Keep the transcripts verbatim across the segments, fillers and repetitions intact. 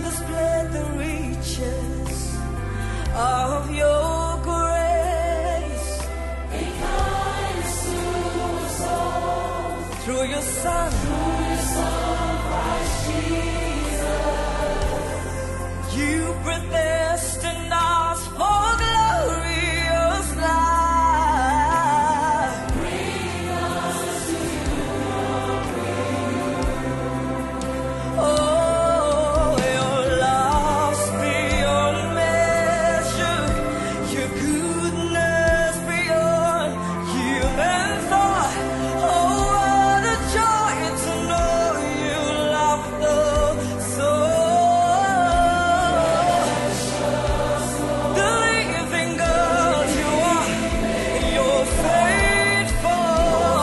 display the riches of your grace. Be kind to us all through your Son, through your Son, Christ Jesus. You predestined us for glorious life. Bring us to your grace. Oh, your love's beyond measure, your goodness beyond human thought. Oh, what a joy to know you love the soul. The living God you are, you're faithful,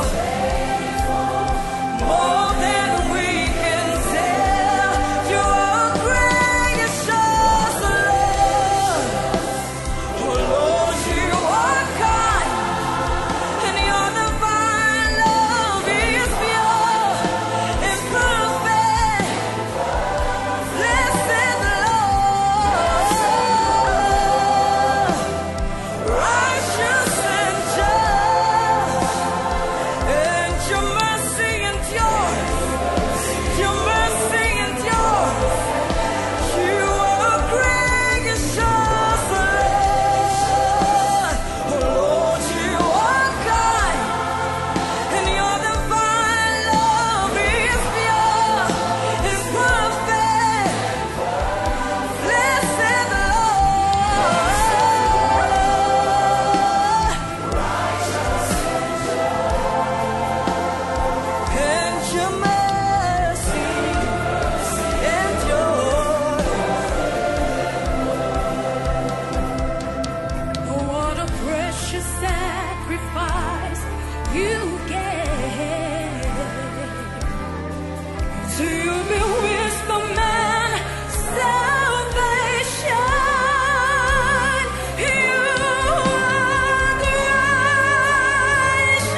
more than we can tell. You are gracious, Lord. Oh Lord, you are kind, and your divine love is pure and perfect. Blessed Lord, righteous and just, and your mercy endures. Your mercy endures. You are gracious, Lord. Oh Lord, you are kind, and your divine love is pure and perfect. Blessed Lord, and your mercy endures. Oh, what a precious sacrifice you gave. To you be wisdom and salvation. You are gracious.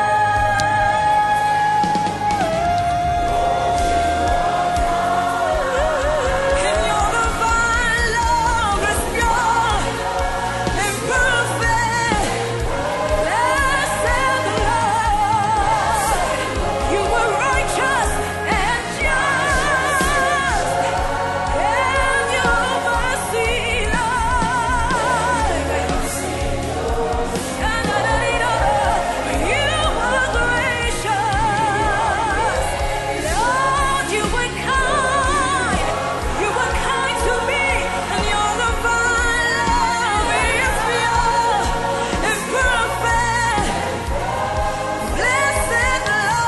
And your divine love is pure and perfect. Blessed Lord, you were righteous and just, and your mercy, Lord. You were gracious, Lord. You were kind, you were kind to me, and your divine love is pure and perfect. Blessed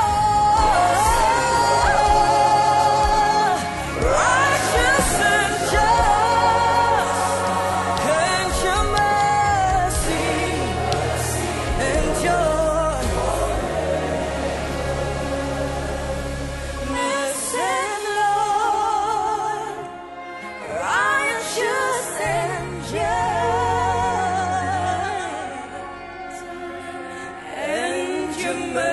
Lord, righteous and just, and your mercy endures. Blessed Lord, righteous and just, and your mercy